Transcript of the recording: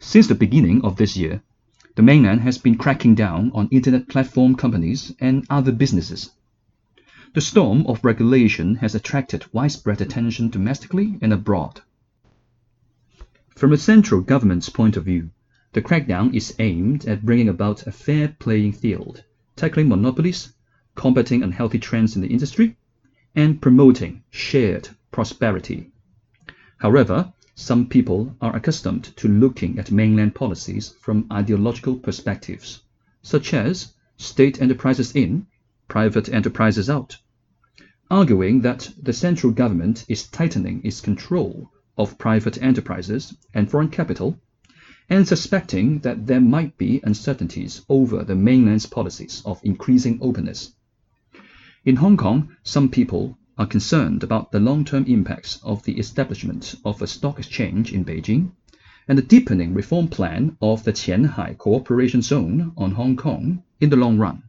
Since the beginning of this year, the mainland has been cracking down on internet platform companies and other businesses. The storm of regulation has attracted widespread attention domestically and abroad. From the central government's point of view, the crackdown is aimed at bringing about a fair playing field, tackling monopolies, combating unhealthy trends in the industry, and promoting shared prosperity. However, some people are accustomed to looking at mainland policies from ideological perspectives, such as state enterprises in, private enterprises out, arguing that the central government is tightening its control of private enterprises and foreign capital, and suspecting that there might be uncertainties over the mainland's policies of increasing openness. In Hong Kong, some people are concerned about the long-term impacts of the establishment of a stock exchange in Beijing and the deepening reform plan of the Qianhai Cooperation Zone on Hong Kong in the long run.